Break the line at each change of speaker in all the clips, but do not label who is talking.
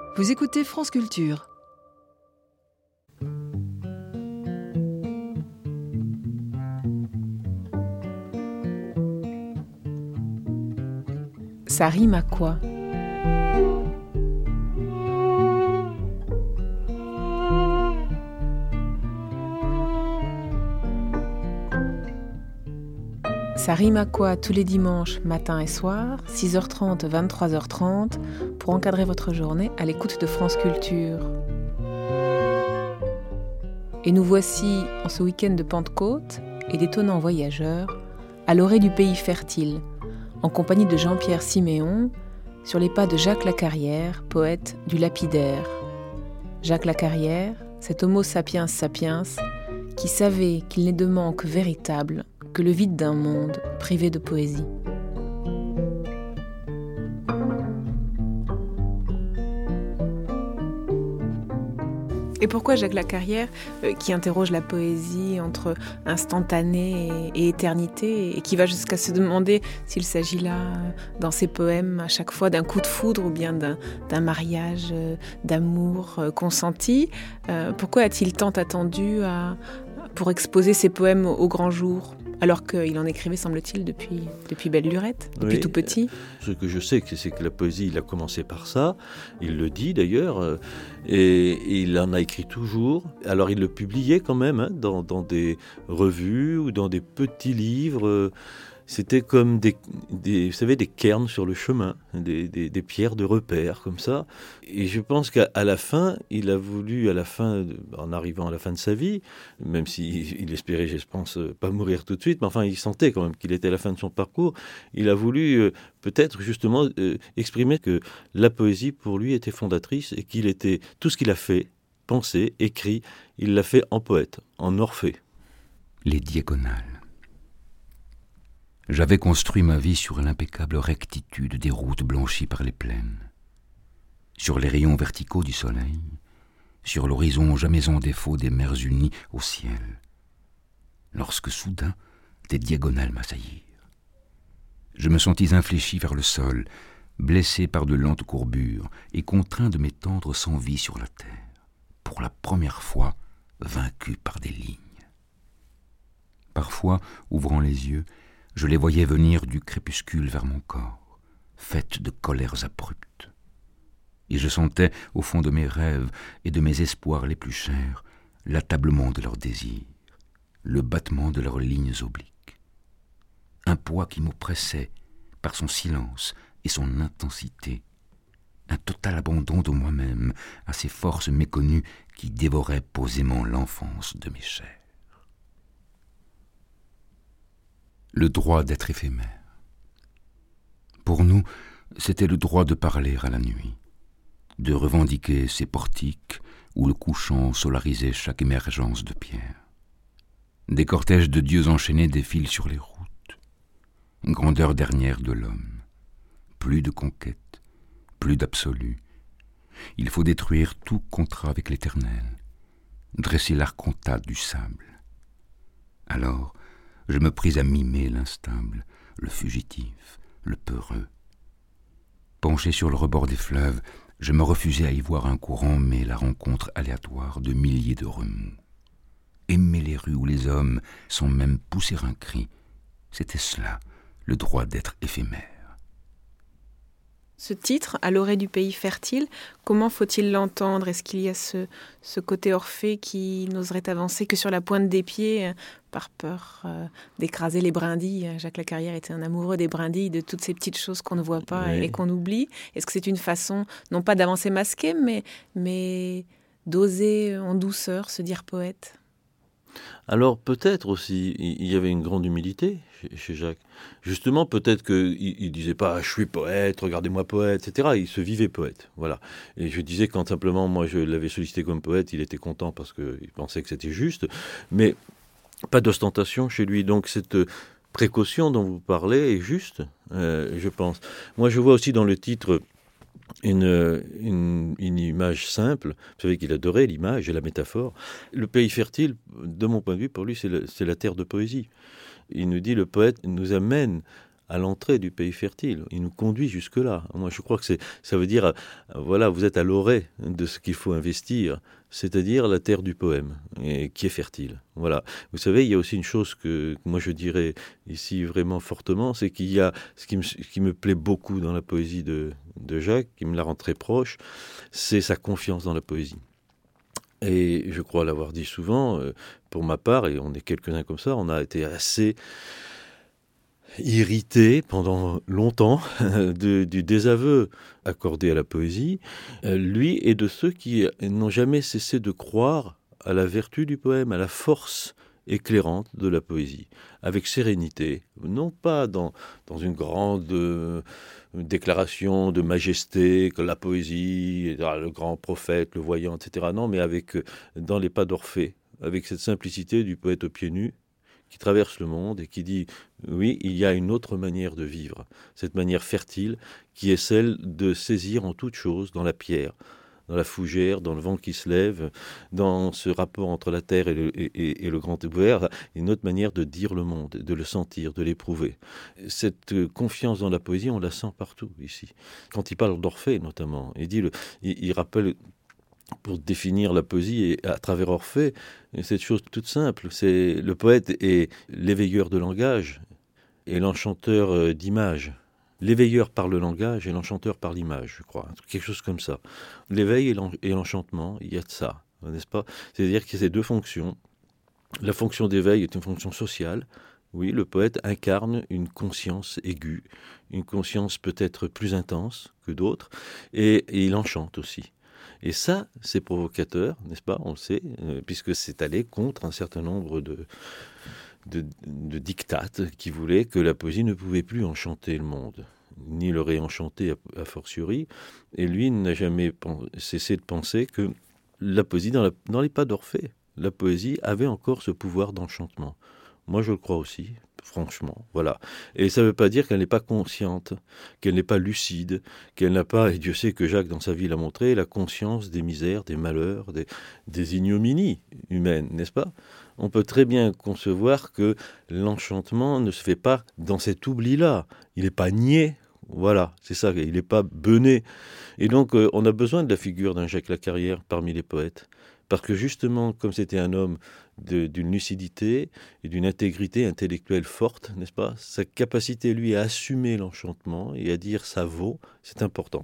Vous écoutez France Culture. Ça rime à quoi ? Ça rime à quoi tous les dimanches, matin et soir, 6h30, 23h30, pour encadrer votre journée à l'écoute de France Culture. Et nous voici, en ce week-end de Pentecôte et d'étonnants voyageurs, à l'orée du pays fertile, en compagnie de Jean-Pierre Siméon, sur les pas de Jacques Lacarrière, poète du lapidaire. Jacques Lacarrière, cet homo sapiens sapiens, qui savait qu'il n'est de manque véritable que le vide d'un monde privé de poésie. Et pourquoi Jacques Lacarrière, qui interroge la poésie entre instantané et éternité, et qui va jusqu'à se demander s'il s'agit là, dans ses poèmes, à chaque fois d'un coup de foudre ou bien d'un mariage d'amour consenti, pourquoi a-t-il tant attendu pour exposer ses poèmes au grand jour ? Alors qu'il en écrivait, semble-t-il, depuis belle lurette, depuis tout petit.
Ce que je sais, c'est que la poésie, il a commencé par ça. Il le dit d'ailleurs. Et il en a écrit toujours. Alors il le publiait quand même dans des revues ou dans des petits livres. C'était comme vous savez, des cairns sur le chemin, des pierres de repère comme ça. Et je pense qu'à la fin, il a voulu, en arrivant à la fin de sa vie, même s'il espérait, je pense, pas mourir tout de suite, mais enfin, il sentait quand même qu'il était à la fin de son parcours, il a voulu peut-être justement exprimer que la poésie, pour lui, était fondatrice et qu'il était, tout ce qu'il a fait, pensé, écrit, il l'a fait en poète, en Orphée.
Les diagonales. J'avais construit ma vie sur l'impeccable rectitude des routes blanchies par les plaines, sur les rayons verticaux du soleil, sur l'horizon jamais en défaut des mers unies au ciel, lorsque soudain des diagonales m'assaillirent. Je me sentis infléchi vers le sol, blessé par de lentes courbures et contraint de m'étendre sans vie sur la terre, pour la première fois vaincu par des lignes. Parfois, ouvrant les yeux, je les voyais venir du crépuscule vers mon corps, faites de colères abruptes. Et je sentais, au fond de mes rêves et de mes espoirs les plus chers, l'attablement de leurs désirs, le battement de leurs lignes obliques. Un poids qui m'oppressait par son silence et son intensité, un total abandon de moi-même à ces forces méconnues qui dévoraient posément l'enfance de mes chairs. Le droit d'être éphémère. Pour nous, c'était le droit de parler à la nuit, de revendiquer ces portiques où le couchant solarisait chaque émergence de pierre. Des cortèges de dieux enchaînés défilent sur les routes. Grandeur dernière de l'homme. Plus de conquête, plus d'absolu. Il faut détruire tout contrat avec l'éternel, dresser l'arcontat du sable. Alors, je me pris à mimer l'instable, le fugitif, le peureux. Penché sur le rebord des fleuves, je me refusais à y voir un courant, mais la rencontre aléatoire de milliers de remous. Aimer les rues où les hommes sans même pousser un cri, c'était cela, le droit d'être éphémère.
Ce titre, à l'orée du pays fertile, comment faut-il l'entendre ? Est-ce qu'il y a ce côté Orphée qui n'oserait avancer que sur la pointe des pieds, par peur d'écraser les brindilles ? Jacques Lacarrière était un amoureux des brindilles, de toutes ces petites choses qu'on ne voit pas et qu'on oublie. Est-ce que c'est une façon, non pas d'avancer masqué, mais d'oser en douceur se dire poète ?
Alors peut-être aussi, il y avait une grande humilité chez Jacques. Justement, peut-être qu'il disait pas « je suis poète, regardez-moi poète », etc. Il se vivait poète, voilà. Et je disais quand simplement, moi je l'avais sollicité comme poète, il était content parce qu'il pensait que c'était juste, mais pas d'ostentation chez lui. Donc cette précaution dont vous parlez est juste, je pense. Moi je vois aussi dans le titre une image simple. Vous savez qu'il adorait l'image et la métaphore. Le pays fertile, de mon point de vue, pour lui, c'est la terre de poésie. Il nous dit, le poète nous amène à l'entrée du pays fertile. Il nous conduit jusque-là. Moi, je crois que ça veut dire, voilà, vous êtes à l'orée de ce qu'il faut investir, c'est-à-dire la terre du poème, et qui est fertile. Voilà. Vous savez, il y a aussi une chose que moi je dirais ici vraiment fortement, c'est qu'il y a ce qui me plaît beaucoup dans la poésie de Jacques, qui me la rend très proche, c'est sa confiance dans la poésie. Et je crois l'avoir dit souvent, pour ma part, et on est quelques-uns comme ça, on a été assez irrité pendant longtemps du désaveu accordé à la poésie. Lui est de ceux qui n'ont jamais cessé de croire à la vertu du poème, à la force éclairante de la poésie, avec sérénité, non pas dans une grande déclaration de majesté, que la poésie, le grand prophète, le voyant, etc. Non, mais dans les pas d'Orphée, avec cette simplicité du poète aux pieds nus, qui traverse le monde et qui dit, oui, il y a une autre manière de vivre, cette manière fertile, qui est celle de saisir en toute chose, dans la pierre, dans la fougère, dans le vent qui se lève, dans ce rapport entre la terre et le grand ouvert, une autre manière de dire le monde, de le sentir, de l'éprouver. Cette confiance dans la poésie, on la sent partout ici. Quand il parle d'Orphée notamment, il rappelle, pour définir la poésie et à travers Orphée, cette chose toute simple, c'est le poète est l'éveilleur de langage et l'enchanteur d'image. L'éveilleur par le langage et l'enchanteur par l'image, je crois. Quelque chose comme ça. L'éveil et l'enchantement, il y a de ça, n'est-ce pas ? C'est-à-dire qu'il y a ces deux fonctions. La fonction d'éveil est une fonction sociale. Oui, le poète incarne une conscience aiguë, une conscience peut-être plus intense que d'autres, et il enchante aussi. Et ça, c'est provocateur, n'est-ce pas ? On le sait, puisque c'est allé contre un certain nombre de dictates qui voulaient que la poésie ne pouvait plus enchanter le monde, ni le réenchanter a fortiori. Et lui n'a jamais cessé de penser que la poésie, dans les pas d'Orphée, la poésie avait encore ce pouvoir d'enchantement. Moi, je le crois aussi, franchement, voilà. Et ça ne veut pas dire qu'elle n'est pas consciente, qu'elle n'est pas lucide, qu'elle n'a pas, et Dieu sait que Jacques, dans sa vie, l'a montré, la conscience des misères, des malheurs, des ignominies humaines, n'est-ce pas ? On peut très bien concevoir que l'enchantement ne se fait pas dans cet oubli-là. Il n'est pas niais, voilà, c'est ça, il n'est pas bené. Et donc, on a besoin de la figure d'un Jacques Lacarrière parmi les poètes. Parce que justement, comme c'était un homme d'une lucidité et d'une intégrité intellectuelle forte, n'est-ce pas ? Sa capacité, lui, à assumer l'enchantement et à dire ça vaut, c'est important.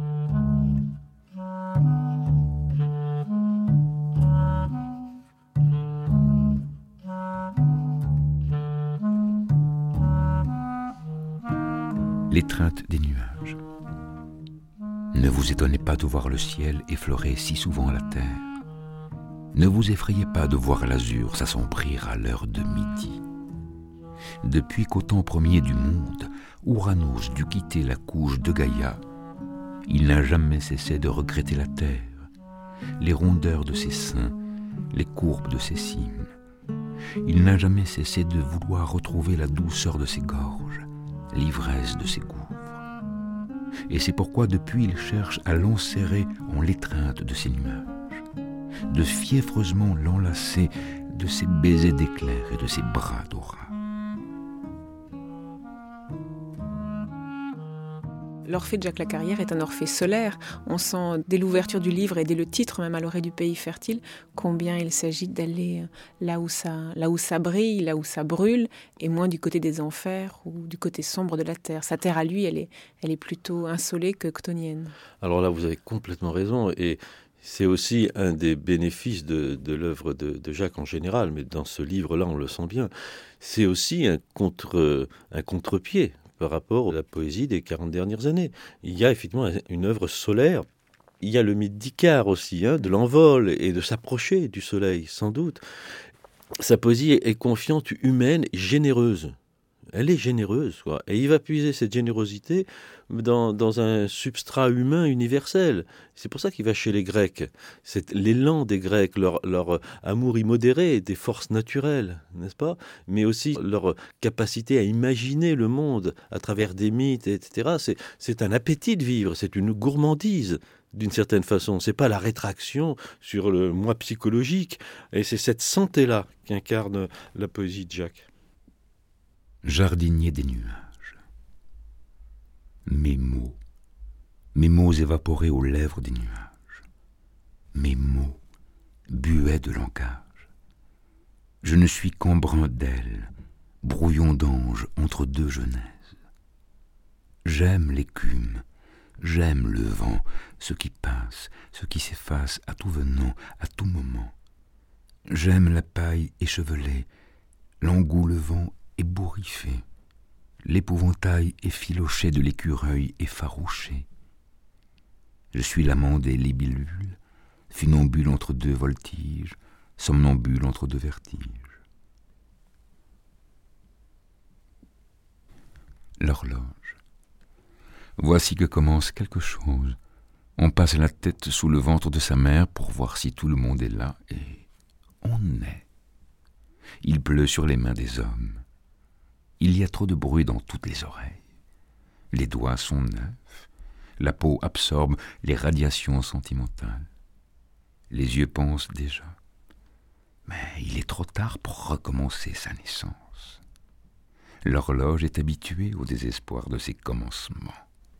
L'étreinte des nuages. Ne vous étonnez pas de voir le ciel effleurer si souvent la terre. Ne vous effrayez pas de voir l'azur s'assombrir à l'heure de midi. Depuis qu'au temps premier du monde, Ouranos dut quitter la couche de Gaïa, il n'a jamais cessé de regretter la terre, les rondeurs de ses seins, les courbes de ses cimes. Il n'a jamais cessé de vouloir retrouver la douceur de ses gorges, l'ivresse de ses gouffres. Et c'est pourquoi depuis il cherche à l'enserrer en l'étreinte de ses nuages, de fiévreusement l'enlacer de ses baisers d'éclairs et de ses bras d'aura.
L'Orphée de Jacques Lacarrière est un Orphée solaire. On sent dès l'ouverture du livre et dès le titre, même à l'orée du pays fertile, combien il s'agit d'aller là où ça brille, là où ça brûle, et moins du côté des enfers ou du côté sombre de la terre. Sa terre à lui, elle est plutôt insolée que chtonienne.
Alors là, vous avez complètement raison, et c'est aussi un des bénéfices de l'œuvre de Jacques en général, mais dans ce livre-là, on le sent bien. C'est aussi un contre-pied par rapport à la poésie des 40 dernières années. Il y a effectivement une œuvre solaire. Il y a le mythe d'Icare aussi, de l'envol et de s'approcher du soleil, sans doute. Sa poésie est confiante, humaine et généreuse. Elle est généreuse, quoi. Et il va puiser cette générosité dans un substrat humain universel. C'est pour ça qu'il va chez les Grecs. C'est l'élan des Grecs, leur amour immodéré des forces naturelles, n'est-ce pas ? Mais aussi leur capacité à imaginer le monde à travers des mythes, etc. C'est un appétit de vivre, c'est une gourmandise. D'une certaine façon, c'est pas la rétraction sur le moi psychologique. Et c'est cette santé-là qu'incarne la poésie de Jacques.
Jardinier des nuages. mes mots évaporés aux lèvres des nuages, mes mots, buée de langage. Je ne suis qu'embrun d'aile, brouillon d'ange entre deux genèses. J'aime l'écume, j'aime le vent, ce qui passe, ce qui s'efface à tout venant, à tout moment. J'aime la paille échevelée, l'engoulevent ébouriffé, l'épouvantail effiloché de l'écureuil effarouché. Je suis l'amant des libellules, funambule entre deux voltiges, somnambule entre deux vertiges. L'horloge. Voici que commence quelque chose. On passe la tête sous le ventre de sa mère pour voir si tout le monde est là, et on est. Il pleut sur les mains des hommes. Il y a trop de bruit dans toutes les oreilles. Les doigts sont neufs. La peau absorbe les radiations sentimentales. Les yeux pensent déjà. Mais il est trop tard pour recommencer sa naissance. L'horloge est habituée au désespoir de ses commencements.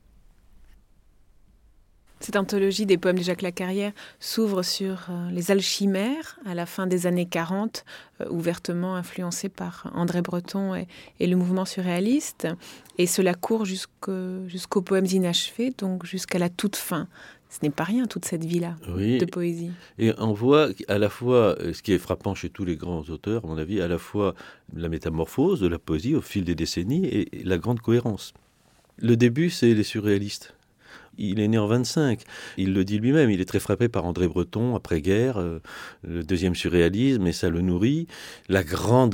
Cette anthologie des poèmes de Jacques Lacarrière s'ouvre sur les alchimères à la fin des années 40, ouvertement influencés par André Breton et le mouvement surréaliste. Et cela court jusqu'aux poèmes inachevés, donc jusqu'à la toute fin. Ce n'est pas rien, toute cette vie-là de poésie.
Et on voit à la fois, ce qui est frappant chez tous les grands auteurs, à mon avis, à la fois la métamorphose de la poésie au fil des décennies et la grande cohérence. Le début, c'est les surréalistes. Il est né en 25. Il le dit lui-même. Il est très frappé par André Breton, après-guerre, le deuxième surréalisme, et ça le nourrit. La grande,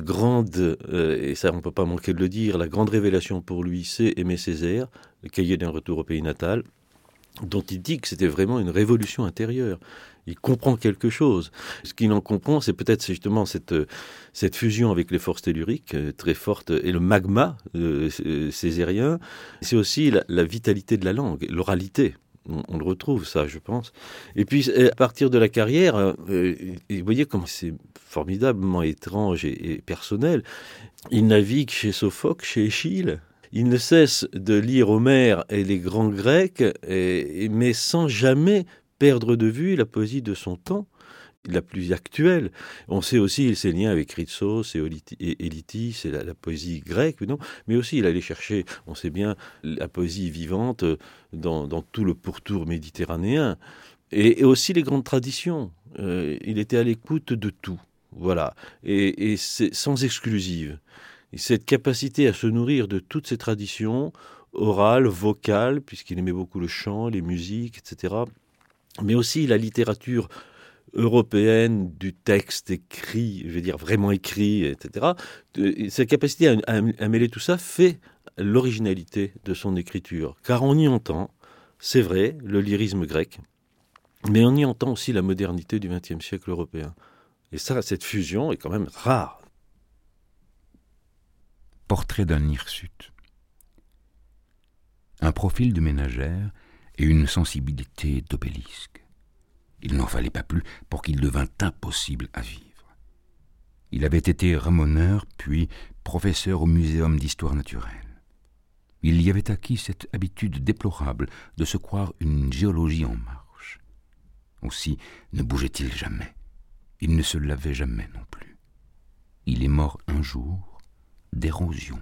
et ça on ne peut pas manquer de le dire, la grande révélation pour lui, c'est Aimé Césaire, le cahier d'un retour au pays natal, dont il dit que c'était vraiment une révolution intérieure. Il comprend quelque chose. Ce qu'il en comprend, c'est peut-être justement cette fusion avec les forces telluriques très forte et le magma césarien. C'est aussi la vitalité de la langue, l'oralité. On le retrouve, ça, je pense. Et puis, à partir de la carrière, vous voyez comment c'est formidablement étrange et personnel. Il navigue chez Sophocle, chez Échille. Il ne cesse de lire Homère et les grands Grecs, mais sans jamais perdre de vue la poésie de son temps, la plus actuelle. On sait aussi ses liens avec Chrysos et Élytis, c'est la poésie grecque, non, mais aussi il allait chercher, on sait bien, la poésie vivante dans tout le pourtour méditerranéen, et aussi les grandes traditions. Il était à l'écoute de tout, voilà, et c'est sans exclusive. Et cette capacité à se nourrir de toutes ces traditions, orales, vocales, puisqu'il aimait beaucoup le chant, les musiques, etc., mais aussi la littérature européenne du texte écrit, je veux dire vraiment écrit, etc. Sa capacité à mêler tout ça fait l'originalité de son écriture, car on y entend, c'est vrai, le lyrisme grec, mais on y entend aussi la modernité du XXe siècle européen. Et ça, cette fusion est quand même rare.
Portrait d'un hirsute. Un profil de ménagère et une sensibilité d'obélisque. Il n'en fallait pas plus pour qu'il devînt impossible à vivre. Il avait été ramoneur, puis professeur au Muséum d'histoire naturelle. Il y avait acquis cette habitude déplorable de se croire une géologie en marche. Aussi ne bougeait-il jamais. Il ne se lavait jamais non plus. Il est mort un jour d'érosion.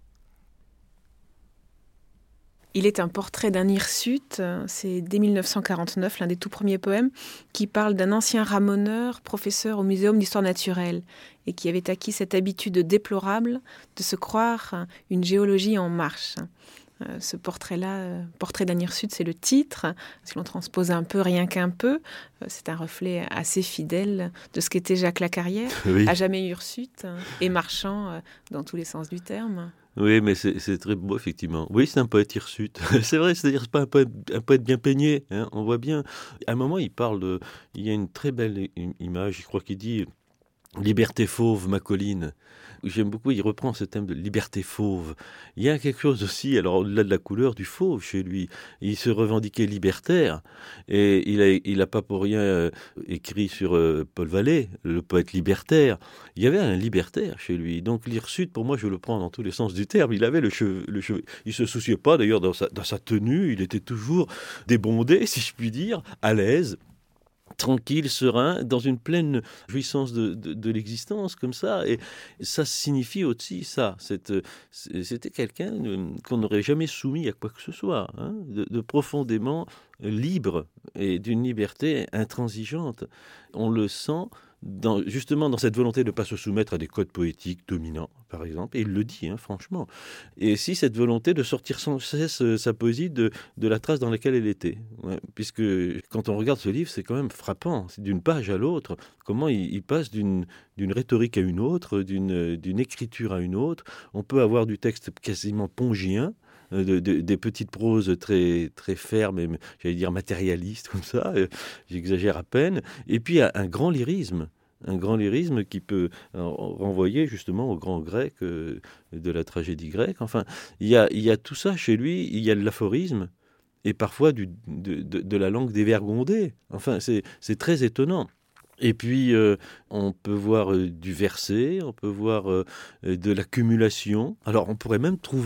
Il est un portrait d'un hirsute, c'est dès 1949, l'un des tout premiers poèmes, qui parle d'un ancien ramoneur, professeur au Muséum d'histoire naturelle, et qui avait acquis cette habitude déplorable de se croire une géologie en marche. Ce portrait-là, Portrait d'un hirsute, c'est le titre. Si l'on transpose un peu, rien qu'un peu, c'est un reflet assez fidèle de ce qu'était Jacques Lacarrière, à jamais hirsute et marchand dans tous les sens du terme.
Oui, mais c'est très beau, effectivement. Oui, c'est un poète hirsute. C'est vrai, c'est-à-dire c'est pas un poète bien peigné. Hein, on voit bien. À un moment, il y a une très belle image, je crois qu'il dit « Liberté fauve, ma colline ». J'aime beaucoup, il reprend ce thème de liberté fauve. Il y a quelque chose aussi, alors au-delà de la couleur, du fauve chez lui. Il se revendiquait libertaire et il a pas pour rien écrit sur Paul Vallée, le poète libertaire. Il y avait un libertaire chez lui. Donc l'Hirsute, pour moi, je le prends dans tous les sens du terme. Il avait le cheveu. Il se souciait pas d'ailleurs dans sa tenue. Il était toujours débondé, si je puis dire, à l'aise, tranquille, serein, dans une pleine jouissance de l'existence, comme ça. Et ça signifie aussi ça. C'était quelqu'un qu'on n'aurait jamais soumis à quoi que ce soit, hein, de profondément libre et d'une liberté intransigeante. On le sent justement dans cette volonté de ne pas se soumettre à des codes poétiques dominants, par exemple, et il le dit, hein, franchement. Et si cette volonté de sortir sans cesse sa poésie de la trace dans laquelle elle était. Ouais, puisque quand on regarde ce livre, c'est quand même frappant. C'est d'une page à l'autre, comment il passe d'une rhétorique à une autre, d'une écriture à une autre. On peut avoir du texte quasiment pongien, des petites proses très, très fermes, et j'allais dire matérialistes, comme ça, j'exagère à peine, et puis un grand lyrisme qui peut renvoyer justement au grand grec de la tragédie grecque. Enfin, il y a tout ça chez lui, il y a de l'aphorisme, et parfois de la langue dévergondée. Enfin, c'est très étonnant. Et puis, on peut voir du verset, on peut voir de l'accumulation. Alors, on pourrait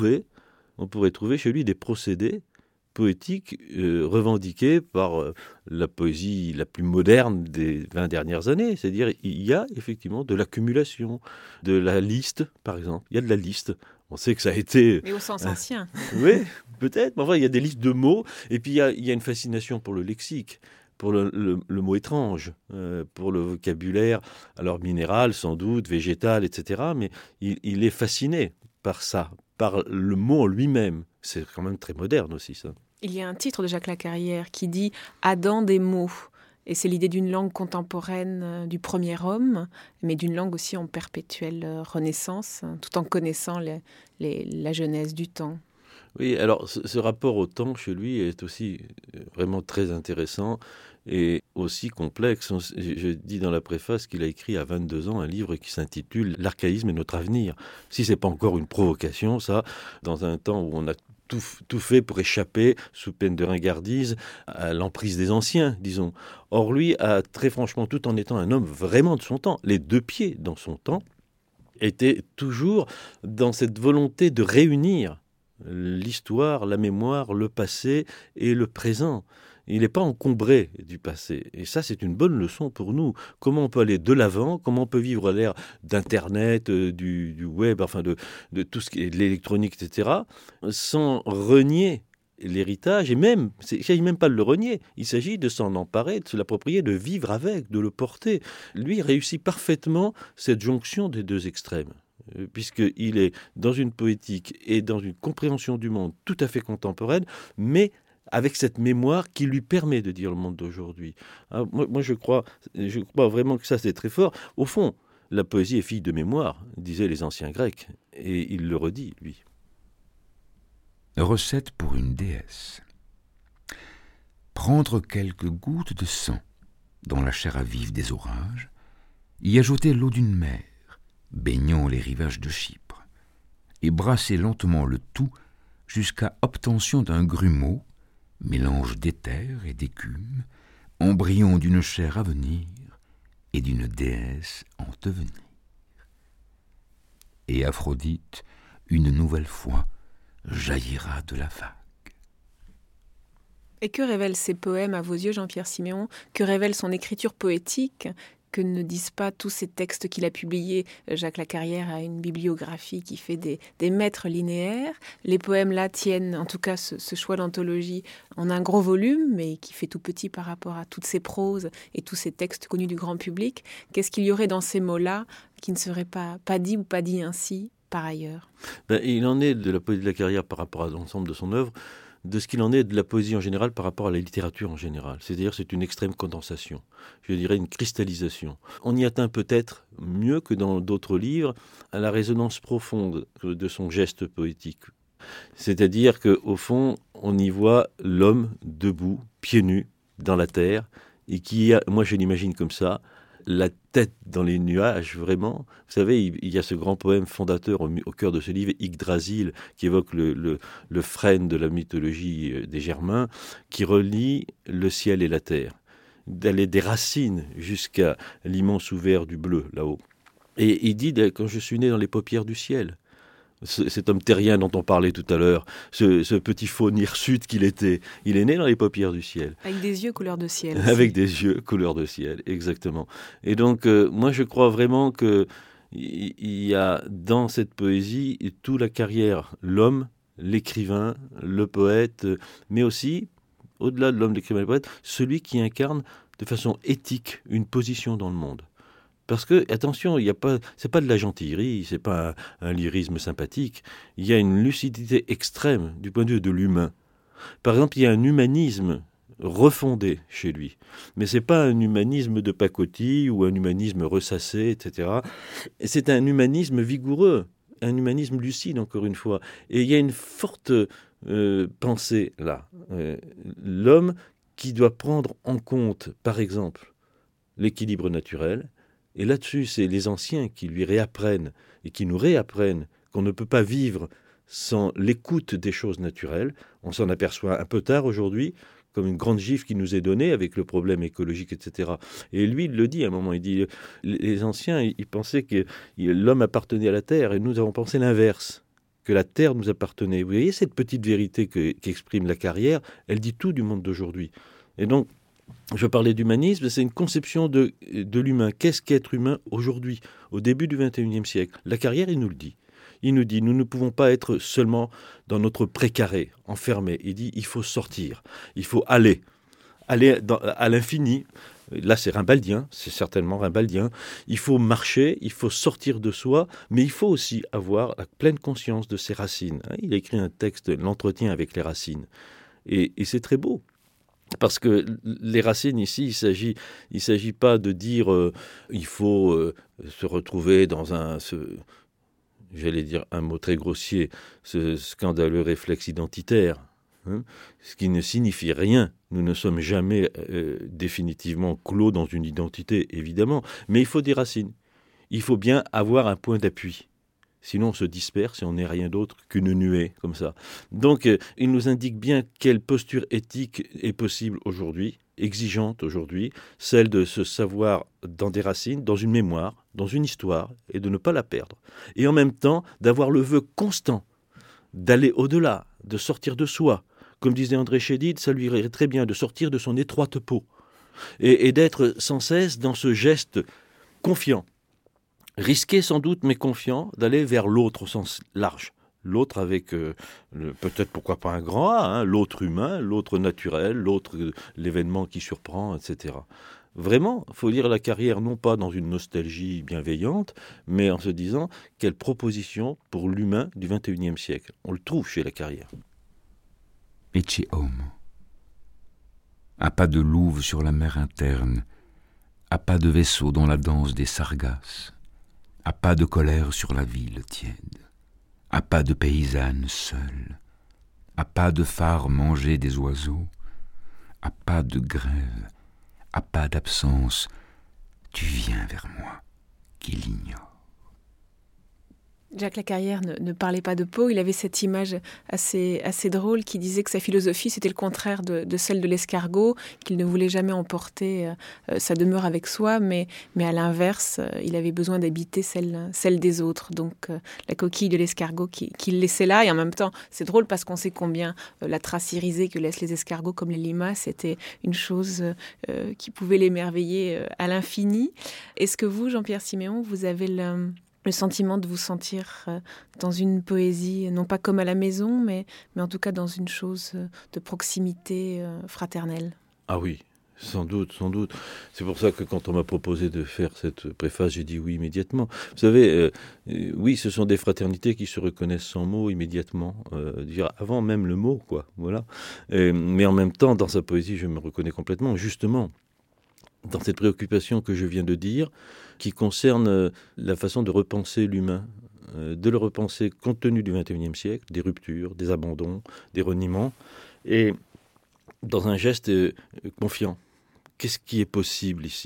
trouver chez lui des procédés poétiques revendiqués par la poésie la plus moderne des 20 dernières années. C'est-à-dire, il y a effectivement de l'accumulation, de la liste, par exemple. Il y a de la liste. On sait que ça a été...
Mais au sens ancien.
Oui, peut-être. Mais enfin, il y a des listes de mots. Et puis, il y a une fascination pour le lexique, pour le mot étrange, pour le vocabulaire, alors minéral, sans doute, végétal, etc. Mais il est fasciné par ça, par le mot en lui-même. C'est quand même très moderne aussi, ça.
Il y a un titre de Jacques Lacarrière qui dit « Adam des mots ». Et c'est l'idée d'une langue contemporaine du premier homme, mais d'une langue aussi en perpétuelle renaissance, tout en connaissant la jeunesse du temps.
Oui, alors ce rapport au temps chez lui est aussi vraiment très intéressant et aussi complexe. Je dis dans la préface qu'il a écrit à 22 ans un livre qui s'intitule « L'archaïsme et notre avenir ». Si ce n'est pas encore une provocation, ça, dans un temps où on a tout fait pour échapper, sous peine de ringardise, à l'emprise des anciens, disons. Or, lui, très franchement, tout en étant un homme vraiment de son temps, les deux pieds dans son temps, était toujours dans cette volonté de réunir l'histoire, la mémoire, le passé et le présent. Il n'est pas encombré du passé. Et ça, c'est une bonne leçon pour nous. Comment on peut aller de l'avant, comment on peut vivre à l'ère d'Internet, du web, enfin de tout ce qui est de l'électronique, etc., sans renier l'héritage, et même, il ne s'agit même pas de le renier, il s'agit de s'en emparer, de se l'approprier, de vivre avec, de le porter. Lui réussit parfaitement cette jonction des deux extrêmes, puisqu'il est dans une poétique et dans une compréhension du monde tout à fait contemporaine, mais avec cette mémoire qui lui permet de dire le monde d'aujourd'hui. Moi, je crois vraiment que ça, c'est très fort. Au fond, la poésie est fille de mémoire, disaient les anciens Grecs, et il le redit, lui.
Recette pour une déesse. Prendre quelques gouttes de sang dans la chair à vif des orages, y ajouter l'eau d'une mer, baignant les rivages de Chypre, et brasser lentement le tout jusqu'à obtention d'un grumeau, mélange d'éther et d'écume, embryon d'une chair à venir et d'une déesse en devenir. Et Aphrodite, une nouvelle fois, jaillira de la vague.
Et que révèlent ces poèmes à vos yeux, Jean-Pierre Siméon? Que révèle son écriture poétique? Que ne disent pas tous ces textes qu'il a publiés? Jacques Lacarrière a une bibliographie qui fait des mètres linéaires. Les poèmes-là tiennent, en tout cas ce choix d'anthologie, en un gros volume, mais qui fait tout petit par rapport à toutes ces proses et tous ces textes connus du grand public. Qu'est-ce qu'il y aurait dans ces mots-là qui ne seraient pas dit ou pas dit ainsi par ailleurs?
Il en est de la poésie de Lacarrière par rapport à l'ensemble de son œuvre, de ce qu'il en est de la poésie en général par rapport à la littérature en général. C'est-à-dire c'est une extrême condensation, je dirais une cristallisation. On y atteint peut-être mieux que dans d'autres livres à la résonance profonde de son geste poétique. C'est-à-dire qu'au fond, on y voit l'homme debout, pieds nus, dans la terre, et qui, moi je l'imagine comme ça, la tête dans les nuages, vraiment. Vous savez, il y a ce grand poème fondateur au cœur de ce livre, Yggdrasil, qui évoque le frêne de la mythologie des Germains, qui relie le ciel et la terre, d'aller des racines jusqu'à l'immense ouvert du bleu, là-haut. Et il dit, quand je suis né dans les paupières du ciel, cet homme terrien dont on parlait tout à l'heure, ce petit faune hirsute qu'il était, il est né dans les paupières du ciel.
Avec des yeux couleur de ciel.
Avec des yeux couleur de ciel, exactement. Et donc, moi, je crois vraiment qu'il y a dans cette poésie toute la carrière, l'homme, l'écrivain, le poète, mais aussi, au-delà de l'homme, l'écrivain et le poète, celui qui incarne de façon éthique une position dans le monde. Parce que, attention, c'est pas de la gentillerie, c'est pas un lyrisme sympathique. Il y a une lucidité extrême du point de vue de l'humain. Par exemple, il y a un humanisme refondé chez lui. Mais c'est pas un humanisme de pacotille ou un humanisme ressassé, etc. C'est un humanisme vigoureux, un humanisme lucide, encore une fois. Et il y a une forte pensée là. L'homme qui doit prendre en compte, par exemple, l'équilibre naturel. Et là-dessus, c'est les anciens qui lui réapprennent et qui nous réapprennent qu'on ne peut pas vivre sans l'écoute des choses naturelles. On s'en aperçoit un peu tard aujourd'hui, comme une grande gifle qui nous est donnée avec le problème écologique, etc. Et lui, il le dit à un moment, il dit, les anciens, ils pensaient que l'homme appartenait à la terre, et nous avons pensé l'inverse, que la terre nous appartenait. Vous voyez cette petite vérité qu'exprime la carrière, elle dit tout du monde d'aujourd'hui. Et donc, je parlais d'humanisme, c'est une conception de l'humain. Qu'est-ce qu'être humain aujourd'hui, au début du XXIe siècle? La carrière, il nous le dit. Il nous dit, nous ne pouvons pas être seulement dans notre précaré, enfermé. Il dit, il faut sortir, il faut aller à l'infini. Là, c'est rimbaldien, c'est certainement rimbaldien. Il faut marcher, il faut sortir de soi, mais il faut aussi avoir la pleine conscience de ses racines. Il a écrit un texte, l'entretien avec les racines. Et c'est très beau. Parce que les racines ici, il s'agit pas de dire il faut se retrouver dans j'allais dire un mot très grossier, ce scandaleux réflexe identitaire, ce qui ne signifie rien. Nous ne sommes jamais définitivement clos dans une identité, évidemment, mais il faut des racines. Il faut bien avoir un point d'appui. Sinon, on se disperse et on n'est rien d'autre qu'une nuée, comme ça. Donc, il nous indique bien quelle posture éthique est possible aujourd'hui, exigeante aujourd'hui, celle de se savoir dans des racines, dans une mémoire, dans une histoire, et de ne pas la perdre. Et en même temps, d'avoir le vœu constant d'aller au-delà, de sortir de soi. Comme disait André Chédid, ça lui irait très bien de sortir de son étroite peau et d'être sans cesse dans ce geste confiant. Risqué sans doute, mais confiant, d'aller vers l'autre au sens large. L'autre avec, peut-être pourquoi pas un grand A, l'autre humain, l'autre naturel, l'autre l'événement qui surprend, etc. Vraiment, il faut lire la carrière non pas dans une nostalgie bienveillante, mais en se disant quelle proposition pour l'humain du XXIe siècle. On le trouve chez la carrière.
Ecce homo. À pas de louve sur la mer interne, à pas de vaisseau dans la danse des sargasses, à pas de colère sur la ville tiède, à pas de paysanne seule, à pas de phare mangé des oiseaux, à pas de grève, à pas d'absence, tu viens vers moi, qui l'ignore.
Jacques Lacarrière ne parlait pas de peau, il avait cette image assez drôle qui disait que sa philosophie c'était le contraire de celle de l'escargot, qu'il ne voulait jamais emporter sa demeure avec soi, mais à l'inverse, il avait besoin d'habiter celle des autres. Donc la coquille de l'escargot qu'il laissait là, et en même temps c'est drôle parce qu'on sait combien la trace irisée que laissent les escargots comme les limaces c'était une chose qui pouvait l'émerveiller à l'infini. Est-ce que vous, Jean-Pierre Siméon, vous avez le sentiment de vous sentir dans une poésie, non pas comme à la maison, mais en tout cas dans une chose de proximité fraternelle?
Ah oui, sans doute, sans doute. C'est pour ça que quand on m'a proposé de faire cette préface, j'ai dit oui immédiatement. Vous savez, oui, ce sont des fraternités qui se reconnaissent sans mots immédiatement, avant même le mot, quoi. Voilà. Mais en même temps, dans sa poésie, je me reconnais complètement, justement, dans cette préoccupation que je viens de dire, qui concerne la façon de repenser l'humain, de le repenser compte tenu du XXIe siècle, des ruptures, des abandons, des reniements, et dans un geste confiant. Qu'est-ce qui est possible ici?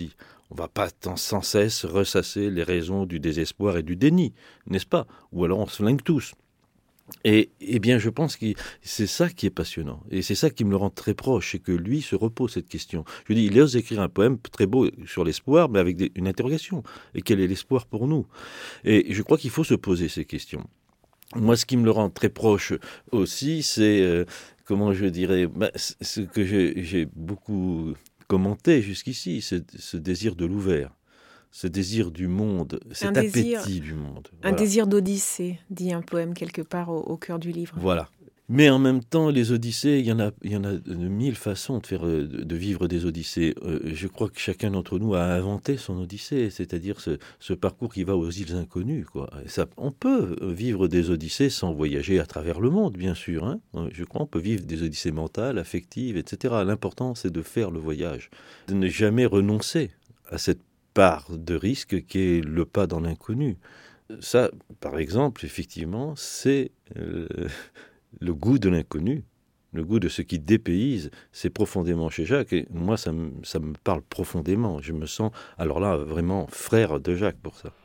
On ne va pas sans cesse ressasser les raisons du désespoir et du déni, n'est-ce pas? Ou alors on se flingue tous. Et bien, je pense que c'est ça qui est passionnant. Et c'est ça qui me le rend très proche, c'est que lui se repose cette question. Je dis, il ose écrire un poème très beau sur l'espoir, mais avec une interrogation. Et quel est l'espoir pour nous? Et je crois qu'il faut se poser ces questions. Moi, ce qui me le rend très proche aussi, c'est, comment je dirais, ce que j'ai beaucoup commenté jusqu'ici, ce désir de l'ouvert. Ce désir du monde, cet appétit du monde.
Un désir d'Odyssée, dit un poème quelque part au cœur du livre.
Voilà. Mais en même temps, les Odyssées, il y en a de mille façons de vivre des Odyssées. Je crois que chacun d'entre nous a inventé son Odyssée, c'est-à-dire ce parcours qui va aux îles inconnues, quoi. On peut vivre des Odyssées sans voyager à travers le monde, bien sûr. Hein. Je crois qu'on peut vivre des Odyssées mentales, affectives, etc. L'important, c'est de faire le voyage, de ne jamais renoncer à cette part de risque qui est le pas dans l'inconnu. Ça, par exemple, effectivement, c'est le goût de l'inconnu, le goût de ce qui dépayse. C'est profondément chez Jacques, et moi, ça me parle profondément. Je me sens, alors là, vraiment frère de Jacques pour ça.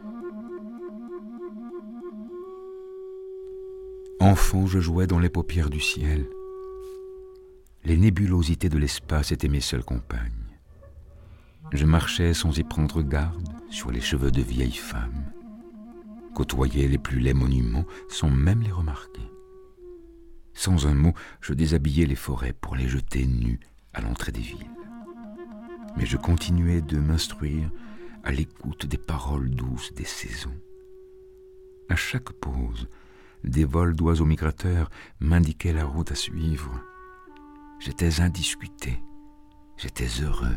Enfant, je jouais dans les paupières du ciel. Les nébulosités de l'espace étaient mes seules compagnes. Je marchais sans y prendre garde sur les cheveux de vieilles femmes, côtoyais les plus laids monuments sans même les remarquer. Sans un mot, je déshabillais les forêts pour les jeter nus à l'entrée des villes. Mais je continuais de m'instruire à l'écoute des paroles douces des saisons. À chaque pause, des vols d'oiseaux migrateurs m'indiquaient la route à suivre. J'étais indiscuté, j'étais heureux.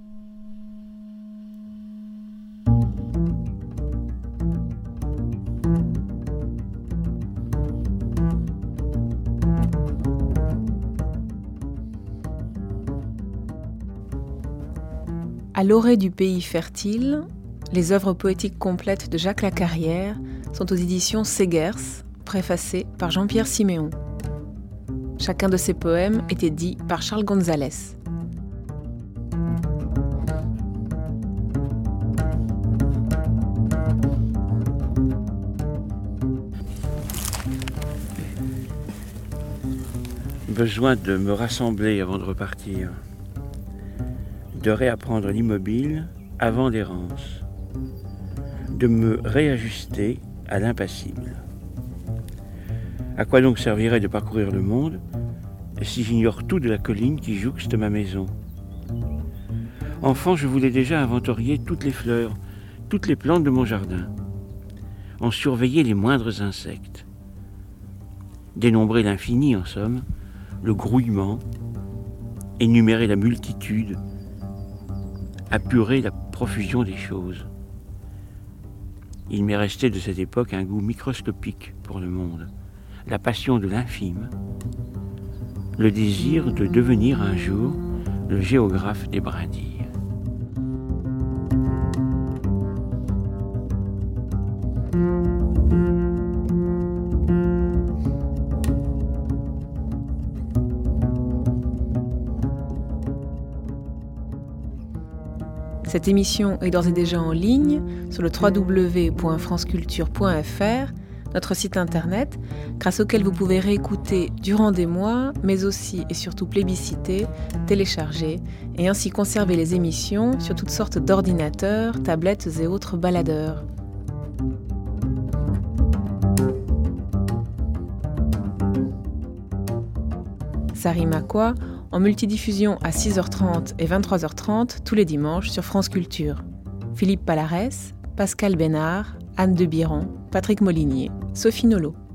À l'orée du pays fertile, les œuvres poétiques complètes de Jacques Lacarrière sont aux éditions Segers, préfacées par Jean-Pierre Siméon. Chacun de ces poèmes était dit par Charles Gonzalez.
Besoin de me rassembler avant de repartir, de réapprendre l'immobile avant l'errance, de me réajuster à l'impassible. À quoi donc servirait de parcourir le monde si j'ignore tout de la colline qui jouxte ma maison? Enfant, je voulais déjà inventorier toutes les fleurs, toutes les plantes de mon jardin, en surveiller les moindres insectes, dénombrer l'infini en somme, le grouillement, énumérer la multitude, apurer la profusion des choses. Il m'est resté de cette époque un goût microscopique pour le monde, la passion de l'infime, le désir de devenir un jour le géographe des brindilles.
Cette émission est d'ores et déjà en ligne sur le www.franceculture.fr, notre site internet, grâce auquel vous pouvez réécouter durant des mois, mais aussi et surtout plébisciter, télécharger et ainsi conserver les émissions sur toutes sortes d'ordinateurs, tablettes et autres baladeurs. Ça rime à quoi ? En multidiffusion à 6h30 et 23h30 tous les dimanches sur France Culture. Philippe Palarès, Pascal Bénard, Anne de Biran, Patrick Molinier, Sophie Nolot.